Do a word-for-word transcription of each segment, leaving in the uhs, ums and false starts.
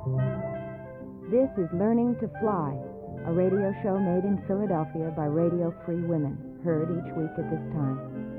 This is Learning to Fly, a radio show made in Philadelphia by Radio Free Women, heard each week at this time.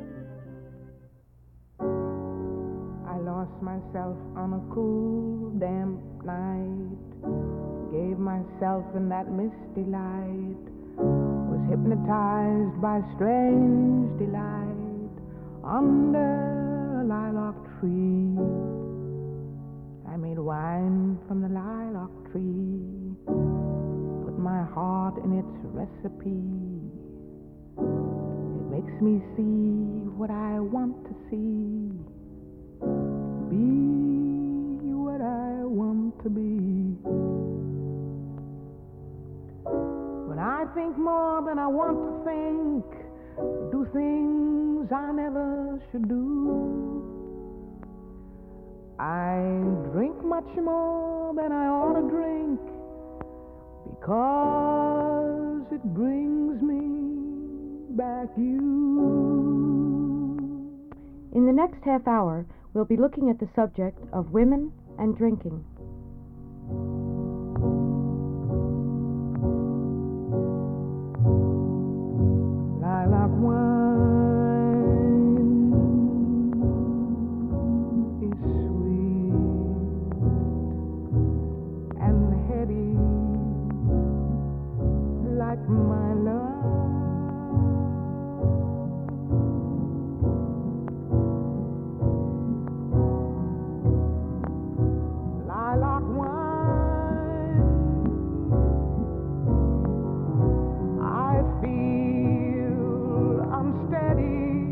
I lost myself on a cool, damp night, gave myself in that misty light, was hypnotized by strange delight under a lilac tree. I made wine from the lilac tree, put my heart in its recipe. It makes me see what I want to see, be what I want to be. When I think more than I want to think, do things I never should do. I drink much more than I ought to drink, because it brings me back you. In the next half hour, we'll be looking at the subject of women and drinking. Lilac wine is sweet and heady, like my love. Lilac wine, I feel unsteady,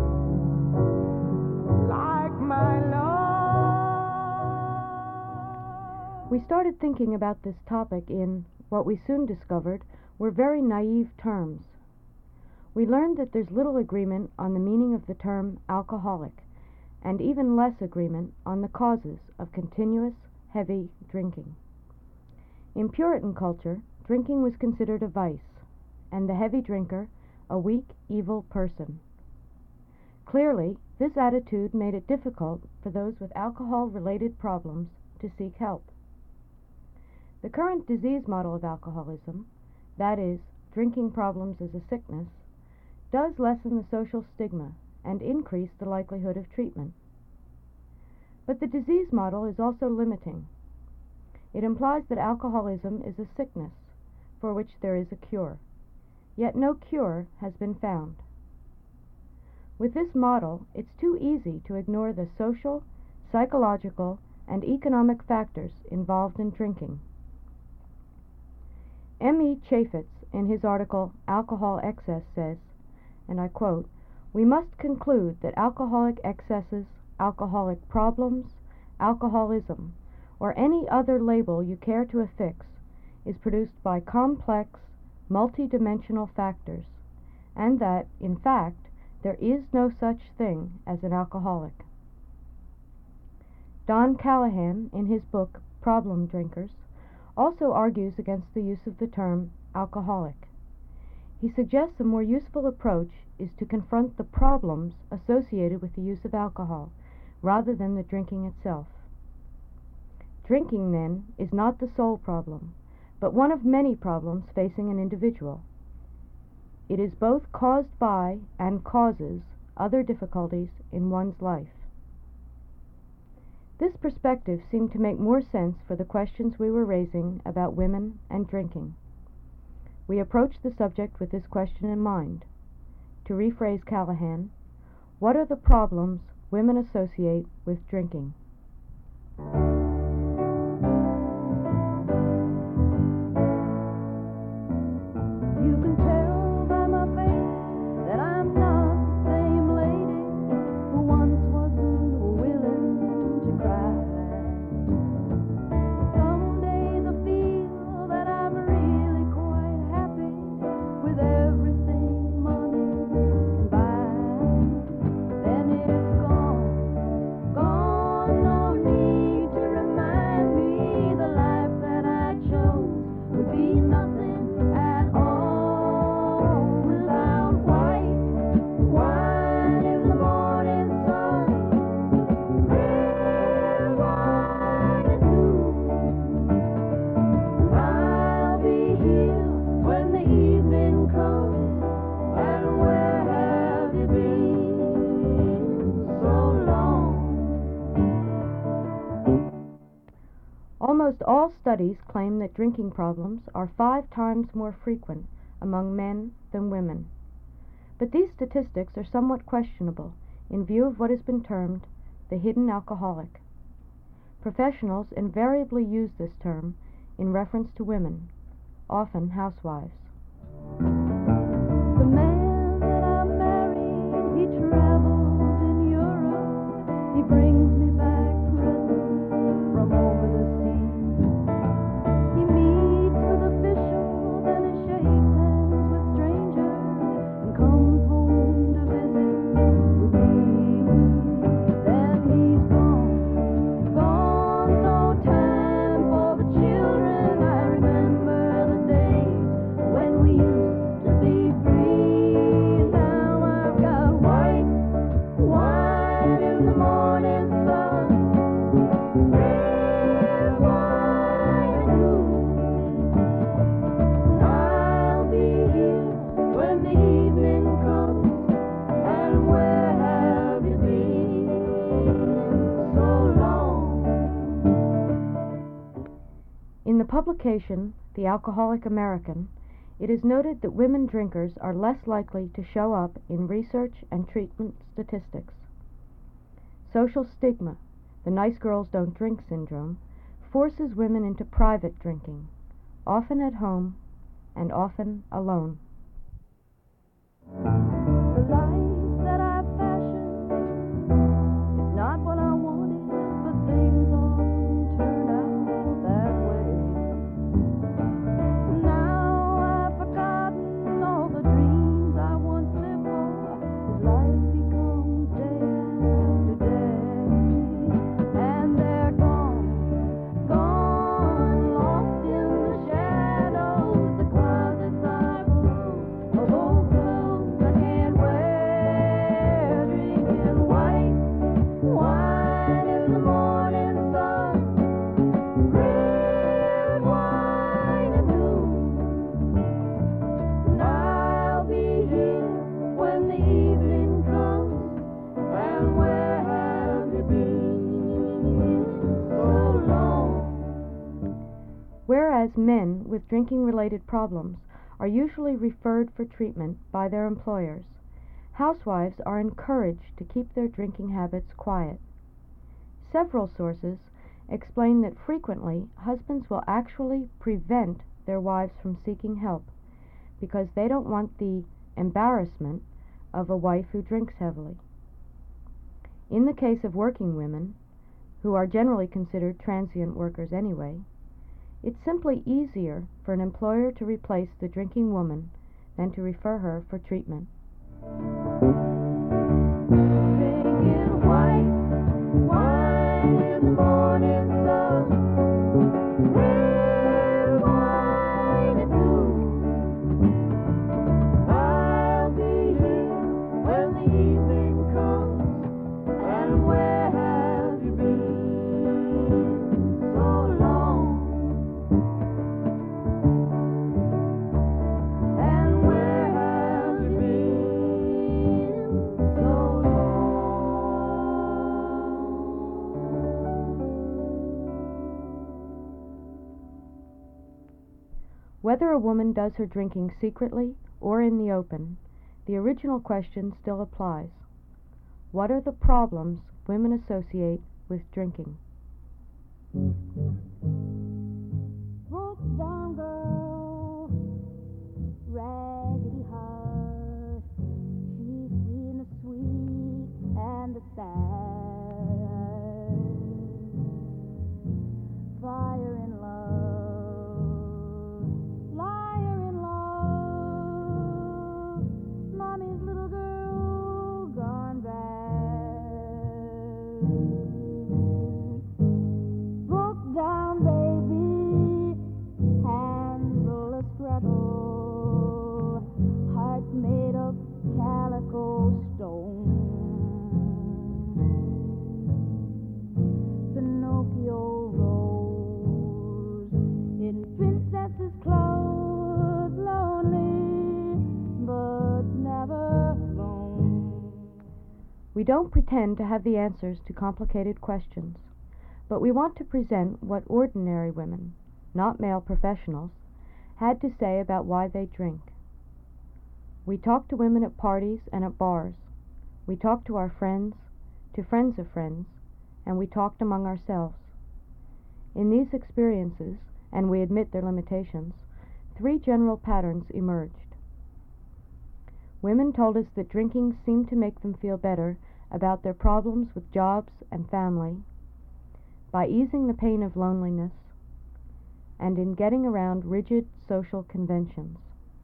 like my love. We started thinking about this topic in what we soon discovered were very naive terms. We learned that there's little agreement on the meaning of the term alcoholic, and even less agreement on the causes of continuous, heavy drinking. In Puritan culture, drinking was considered a vice, and the heavy drinker a weak, evil person. Clearly, this attitude made it difficult for those with alcohol-related problems to seek help. The current disease model of alcoholism, that is, drinking problems as a sickness, does lessen the social stigma and increase the likelihood of treatment. But the disease model is also limiting. It implies that alcoholism is a sickness for which there is a cure, yet no cure has been found. With this model, it's too easy to ignore the social, psychological, and economic factors involved in drinking. M E Chaffetz, in his article Alcohol Excess, says, and I quote, "We must conclude that alcoholic excesses, alcoholic problems, alcoholism, or any other label you care to affix, is produced by complex, multidimensional factors, and that, in fact, there is no such thing as an alcoholic." Don Callahan, in his book Problem Drinkers, also argues against the use of the term alcoholic. He suggests a more useful approach is to confront the problems associated with the use of alcohol, rather than the drinking itself. Drinking, then, is not the sole problem, but one of many problems facing an individual. It is both caused by and causes other difficulties in one's life. This perspective seemed to make more sense for the questions we were raising about women and drinking. We approached the subject with this question in mind. To rephrase Callahan, what are the problems women associate with drinking? You can tell by my face that I'm not the same lady who once wasn't willing to cry. Some days I feel that I'm really quite happy with everything money can buy. Then it's gone, gone Almost all studies claim that drinking problems are five times more frequent among men than women. But these statistics are somewhat questionable in view of what has been termed the hidden alcoholic. Professionals invariably use this term in reference to women, often housewives. The man that I married, he travels in Europe. He brings me back presents from over the sea. He meets with officials and he shakes hands with strangers and comes home to visit with me. Then he's gone, gone, no time for the children. I remember the days when we used to be free. Now I've got white wine in the morning sun, red wine and blue. And I'll be here when the evening comes. And where have you been so long? In the publication The Alcoholic American, it is noted that women drinkers are less likely to show up in research and treatment statistics. Social stigma, the nice girls don't drink syndrome, forces women into private drinking, often at home and often alone. The life that I fashioned is not what I wanted, but things often turn out that way. Now I've forgotten all the dreams I once lived for, as life becomes day after day. And they're gone, gone, lost in the shadows, the closets are full of old clothes I can't wear, drinking white wine in the morning sun, red wine and blue. And I'll be here when the evening comes. And where have you been so long? Whereas men with drinking-related problems are usually referred for treatment by their employers, housewives are encouraged to keep their drinking habits quiet. Several sources explain that frequently husbands will actually prevent their wives from seeking help because they don't want the embarrassment of a wife who drinks heavily. In the case of working women, who are generally considered transient workers anyway, it's simply easier for an employer to replace the drinking woman than to refer her for treatment. Drinking white wine in the morning sun, red wine and blue. I'll be here when the evening comes. And where have you been so long? And where have you been so long? Whether a woman does her drinking secretly or in the open, the original question still applies. What are the problems women associate with drinking? Broke down girl, raggedy heart. She's seen the sweet and the sad. Fire in love, liar in love. Mommy's little girl gone bad. Broke down baby, Hansel a straddle, heart made of calico stone. Pinocchio rose in princess's clothes, lonely but never alone. We don't pretend to have the answers to complicated questions. but we want to present what ordinary women, not male professionals, had to say about why they drink. We talk to women at parties and at bars. We talk to our friends, to friends of friends, and we talked among ourselves. In these experiences, and we admit their limitations, three general patterns emerged. Women told us that drinking seemed to make them feel better about their problems with jobs and family, by easing the pain of loneliness, and in getting around rigid social conventions.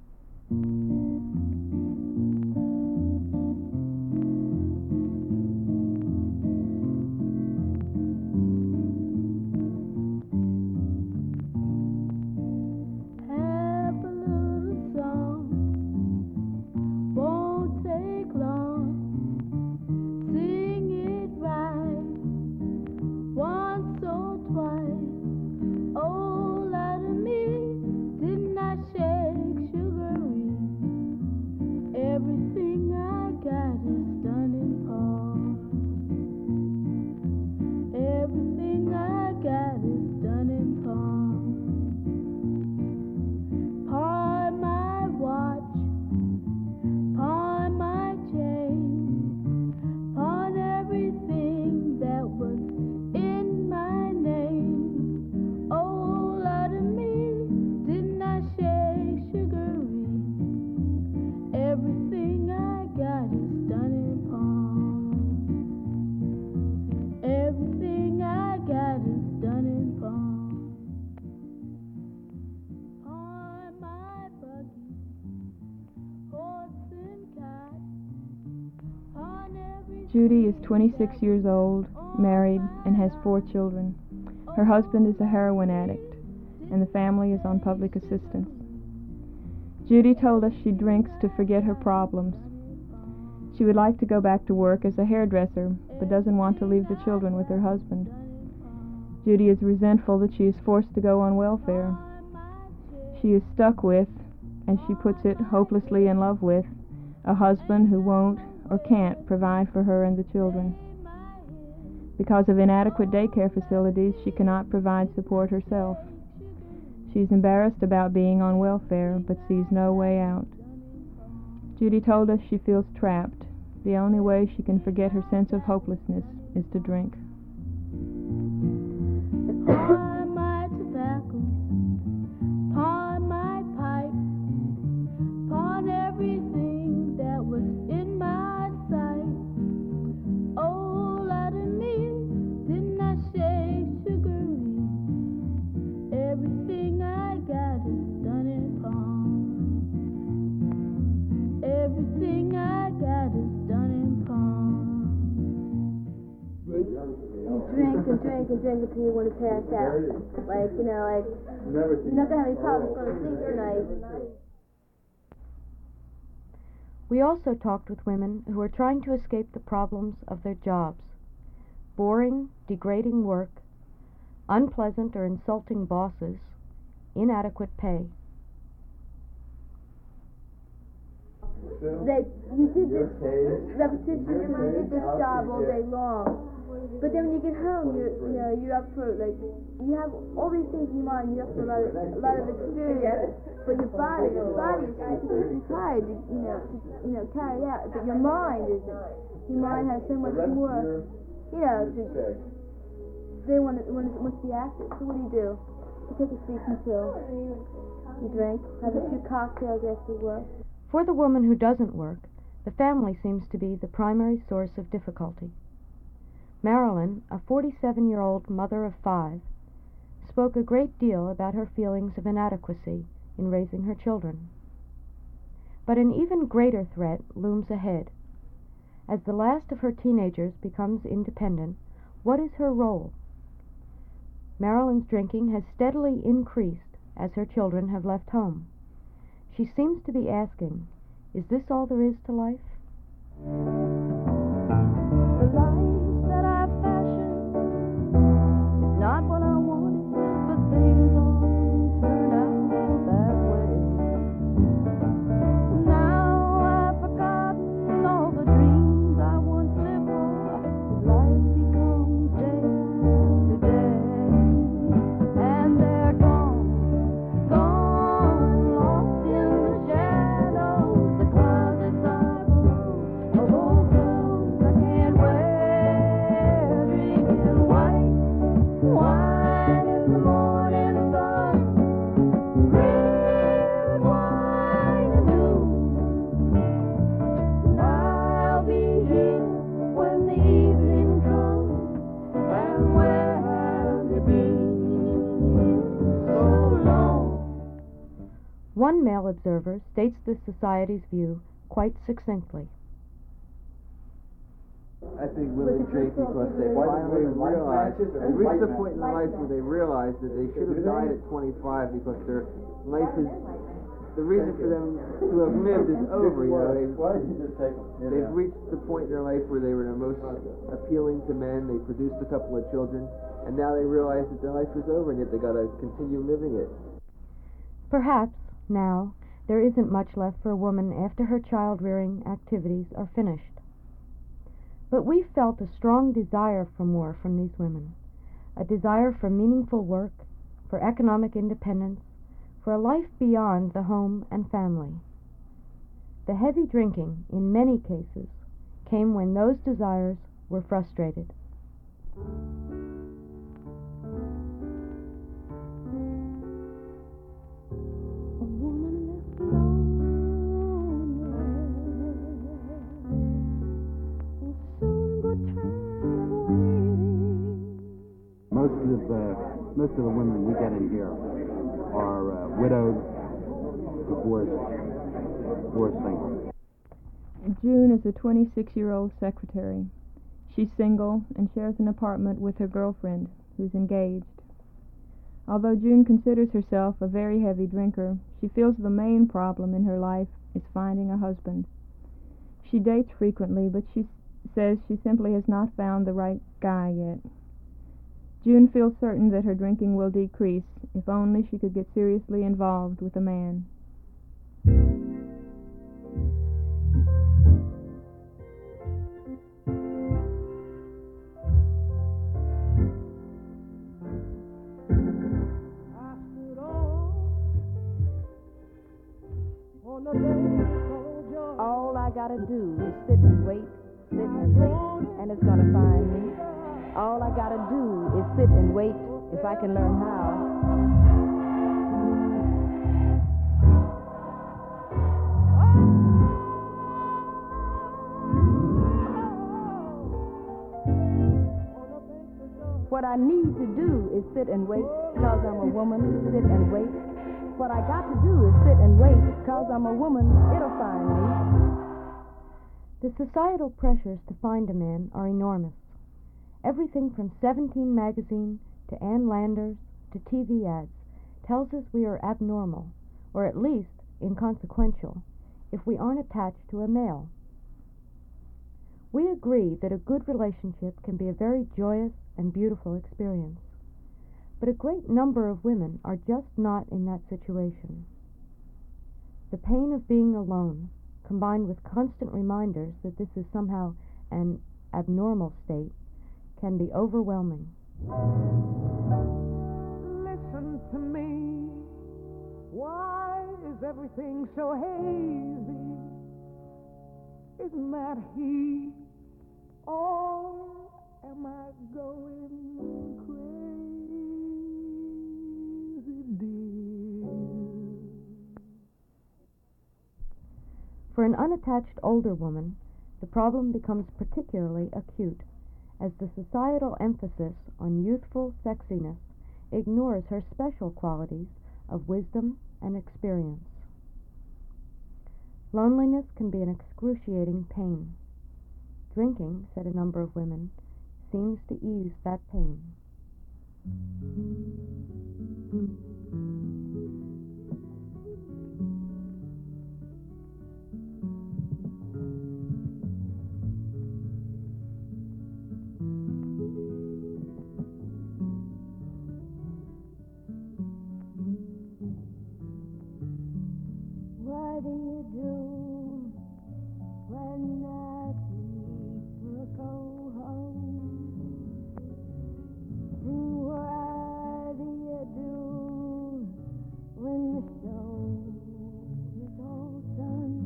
Judy is twenty-six years old, married, and has four children. Her husband is a heroin addict, and the family is on public assistance. Judy told us she drinks to forget her problems. She would like to go back to work as a hairdresser, but doesn't want to leave the children with her husband. Judy is resentful that she is forced to go on welfare. She is stuck with, as she puts it, hopelessly in love with, a husband who won't or can't provide for her and the children. Because of inadequate daycare facilities, she cannot provide support herself. She's embarrassed about being on welfare, but sees no way out. Judy told us she feels trapped. The only way she can forget her sense of hopelessness is to drink. Pawn my tobacco, pawn my pipe, pawn everything that was in my sight. Oh, lie to me, didn't I say sugary? Everything I got is done in pawn. Everything I got is done in pawn. You drink and drink and drink until you want to pass out. Like, you know, like, you're not going to have any problems going to sleep tonight. We also talked with women who are trying to escape the problems of their jobs. Boring, degrading work, unpleasant or insulting bosses, inadequate pay. Like, you did this repetition, you did this job all day long. But then when you get home, you're, you know, you're up for, like, you have all these things in your mind, you're up for a lot of, a lot of experience, but your body, your body is too tired to, you know, to, you know, carry out, but your mind isn't. Your mind has so much more, you know, to, they want to, want to, want to be active. So what do you do? You take a sleeping pill, you drink, have a few cocktails after work. For the woman who doesn't work, the family seems to be the primary source of difficulty. Marilyn, a forty-seven-year-old mother of five, spoke a great deal about her feelings of inadequacy in raising her children. But an even greater threat looms ahead. As the last of her teenagers becomes independent, what is her role? Marilyn's drinking has steadily increased as her children have left home. She seems to be asking, is this all there is to life? The life that I fashioned is not what I wanted, but things all turn out that way. Now I've forgotten all the dreams I once lived for, as life becomes day after day. One male observer states this society's view quite succinctly. I think women drink because they finally realize, they reach the point in their life where they realize that they should have died at twenty-five because their life is, the reason for them to have lived is over, you know. They've, they've reached the point in their life where they were the most appealing to men, they produced a couple of children, and now they realize that their life is over and yet they gotta continue living it. Perhaps, now, there isn't much left for a woman after her child-rearing activities are finished. But we felt a strong desire for more from these women, a desire for meaningful work, for economic independence, for a life beyond the home and family. The heavy drinking, in many cases, came when those desires were frustrated. Most of the most of the women we get in here are uh, widowed, divorced, or single. June is a twenty-six-year-old secretary. She's single and shares an apartment with her girlfriend, who's engaged. Although June considers herself a very heavy drinker, she feels the main problem in her life is finding a husband. She dates frequently, but she says she simply has not found the right guy yet. June feels certain that her drinking will decrease if only she could get seriously involved with a man. All I gotta do is sit and wait, sit and wait, and it's gonna find me. All I gotta do is sit and wait if I can learn how. What I need to do is sit and wait, cause I'm a woman, sit and wait. What I got to do is sit and wait, cause I'm a woman, it'll find me. The societal pressures to find a man are enormous. Everything from Seventeen magazine to Ann Landers to T V ads tells us we are abnormal, or at least inconsequential, if we aren't attached to a male. We agree that a good relationship can be a very joyous and beautiful experience, but a great number of women are just not in that situation. The pain of being alone, combined with constant reminders that this is somehow an abnormal state, can be overwhelming. Listen to me. Why is everything so hazy? Isn't that he? Or am I going crazy, dear? For an unattached older woman, the problem becomes particularly acute, as the societal emphasis on youthful sexiness ignores her special qualities of wisdom and experience. Loneliness can be an excruciating pain. Drinking, said a number of women, seems to ease that pain. What do you do when the people go home? What do you do when the show is all done?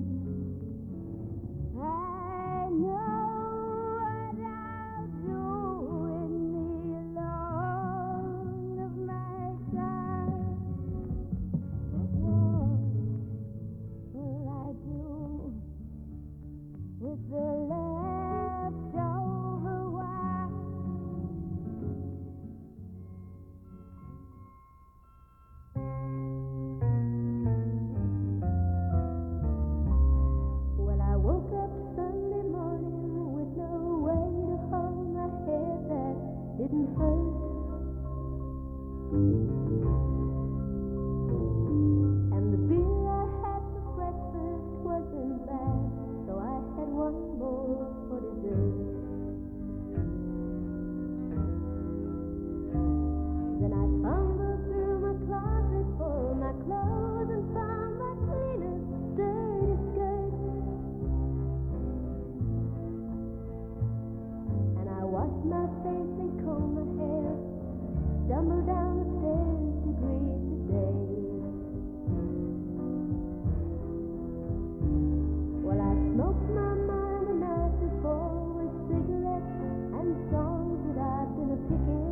I know what I'll do in the alone of my time. But what will And the beer I had for breakfast wasn't bad, so I had one more for dessert. Then I fumbled through my closet for my clothes and found my cleanest dirty skirt. And I washed my face and combed my hair, stumbled down the stairs to greet the day. Well, I smoked my mind the night before with cigarettes and songs that I've been a-picking.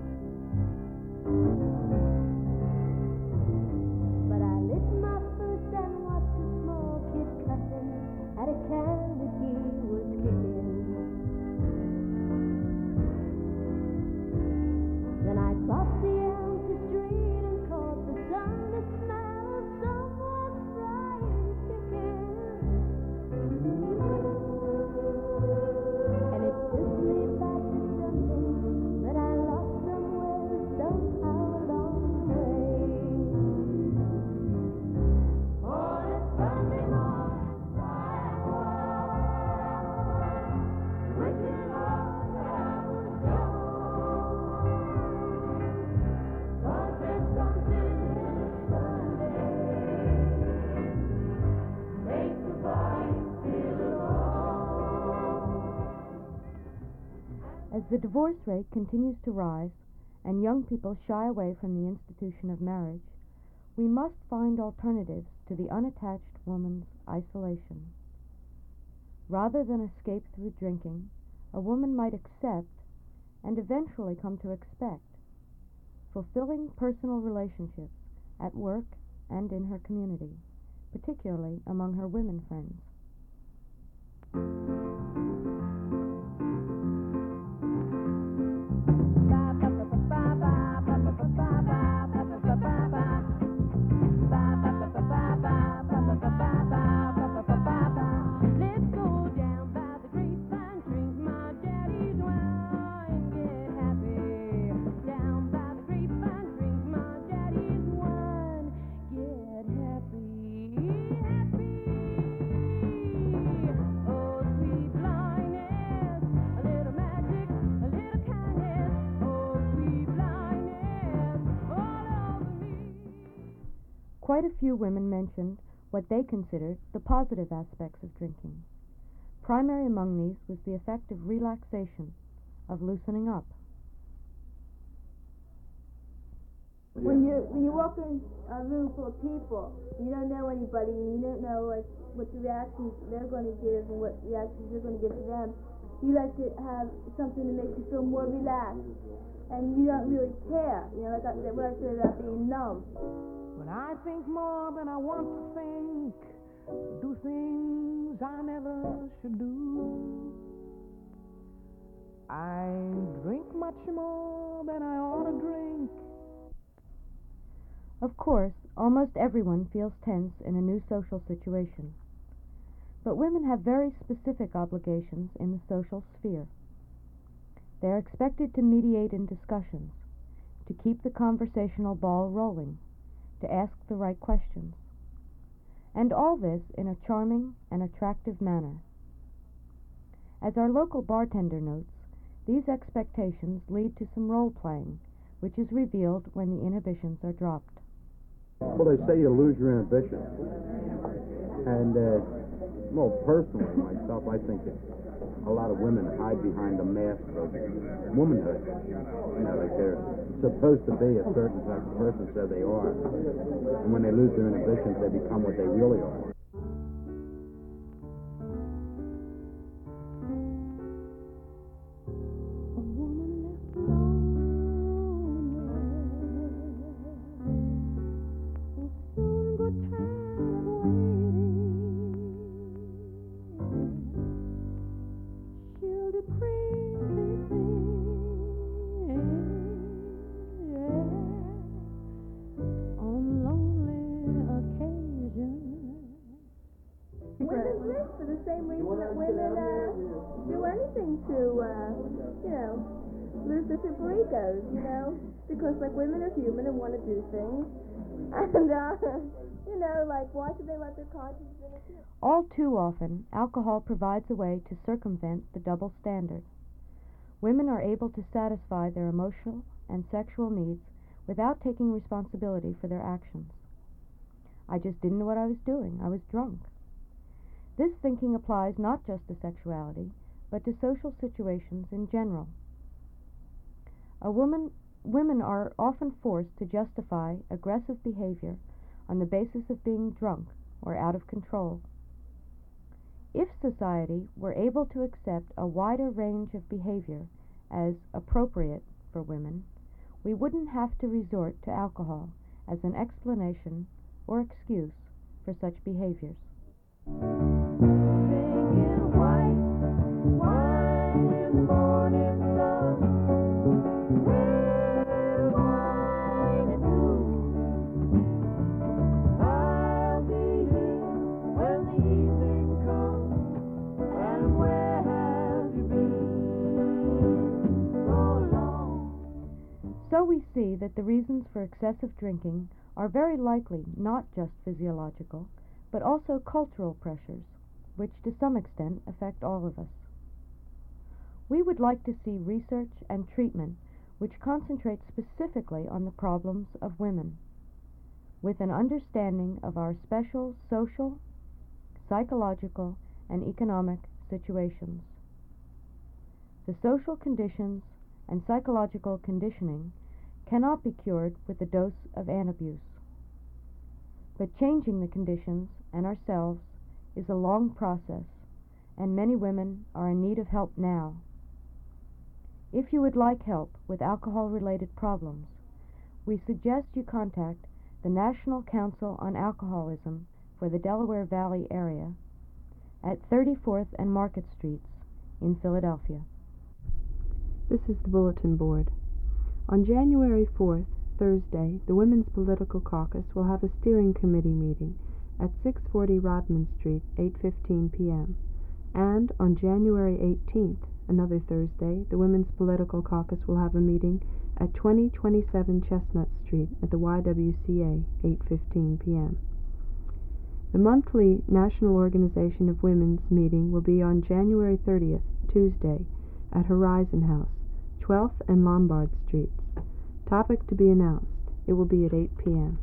But I lit my first and watched a small kid cussing at a can that he was kicking. Then I crossed the empty street and caught the Sunday smell of someone frying chicken. And it took me back to something that I lost somewhere, somehow along the way. On a Sunday morning, I was wishing Lord that I was gone. 'Cause there's something in a Sunday makes the body feel alone. As the divorce rate continues to rise and young people shy away from the institution of marriage, we must find alternatives to the unattached woman's isolation. Rather than escape through drinking, a woman might accept, and eventually come to expect, fulfilling personal relationships at work and in her community, particularly among her women friends. Let's go down by the grapevine, drink my daddy's wine, get happy. Down by the grapevine, drink my daddy's wine, get happy, happy. Oh, sweet blindness, a little magic, a little kindness. Oh, sweet blindness, all over me. Quite a few women mentioned what they considered the positive aspects of drinking. Primary among these was the effect of relaxation, of loosening up. When you when you walk in a room full of people, you don't know anybody, and you don't know like what the reactions they're going to give and what reactions you're going to give to them. You like to have something to make you feel more relaxed, and you don't really care. You know, like I, what I said about being numb. When I think more than I want to think, do things I never should do. I drink much more than I ought to drink. Of course, almost everyone feels tense in a new social situation. But women have very specific obligations in the social sphere. They are expected to mediate in discussions, to keep the conversational ball rolling, to ask the right questions, and all this in a charming and attractive manner. As our local bartender notes, these expectations lead to some role-playing, which is revealed when the inhibitions are dropped. Well, they say you lose your inhibition. And, uh, well, personally, myself, I think that a lot of women hide behind the mask of womanhood. You know, like they're supposed to be a certain type of person, so they are. And when they lose their inhibitions, they become what they really are. A woman left lonely will soon grow tired of waiting. She'll do crazy things on lonely occasions. because like women are human and want to do things, and uh, you know, like why should they let their conscience interfere? All too often, alcohol provides a way to circumvent the double standard. Women are able to satisfy their emotional and sexual needs without taking responsibility for their actions. I just didn't know what I was doing. I was drunk. This thinking applies not just to sexuality, but to social situations in general. A woman, women are often forced to justify aggressive behavior on the basis of being drunk or out of control. If society were able to accept a wider range of behavior as appropriate for women, we wouldn't have to resort to alcohol as an explanation or excuse for such behaviors. Drinking white wine in the morning sun, red wine at noon. I'll be here when the evening comes, and where have you been so long? So we see that the reasons for excessive drinking are very likely not just physiological, but also cultural pressures, which to some extent affect all of us. We would like to see research and treatment which concentrates specifically on the problems of women, with an understanding of our special social, psychological, and economic situations. The social conditions and psychological conditioning cannot be cured with a dose of antabuse. But changing the conditions and ourselves is a long process, and many women are in need of help now. If you would like help with alcohol-related problems, we suggest you contact the National Council on Alcoholism for the Delaware Valley area at thirty-fourth and Market Streets in Philadelphia. This is the Bulletin Board. On January fourth, Thursday, the Women's Political Caucus will have a steering committee meeting at six forty Rodman Street, eight fifteen p.m. And on January eighteenth, another Thursday, the Women's Political Caucus will have a meeting at twenty twenty-seven Chestnut Street at the Y W C A, eight fifteen p.m. The monthly National Organization of Women's meeting will be on January thirtieth, Tuesday, at Horizon House, twelfth and Lombard Streets. Topic to be announced. It will be at eight p.m.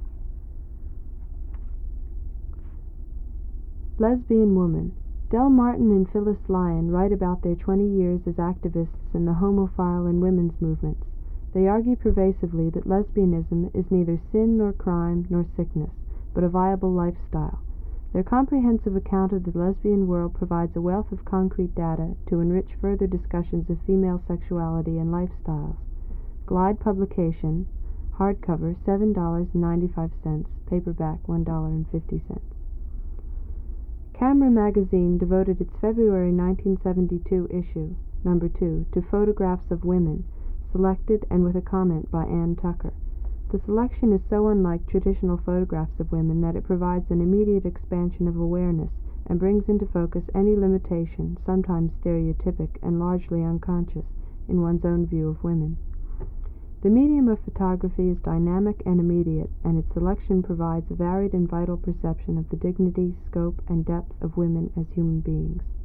Lesbian Woman. Del Martin and Phyllis Lyon write about their twenty years as activists in the homophile and women's movements. They argue pervasively that lesbianism is neither sin nor crime nor sickness, but a viable lifestyle. Their comprehensive account of the lesbian world provides a wealth of concrete data to enrich further discussions of female sexuality and lifestyles. Glide publication, hardcover seven dollars and ninety-five cents, paperback one dollar and fifty cents. Camera magazine devoted its February nineteen seventy-two issue, number two, to photographs of women, selected and with a comment by Ann Tucker. The selection is so unlike traditional photographs of women that it provides an immediate expansion of awareness and brings into focus any limitation, sometimes stereotypic and largely unconscious, in one's own view of women. The medium of photography is dynamic and immediate, and its selection provides a varied and vital perception of the dignity, scope, and depth of women as human beings.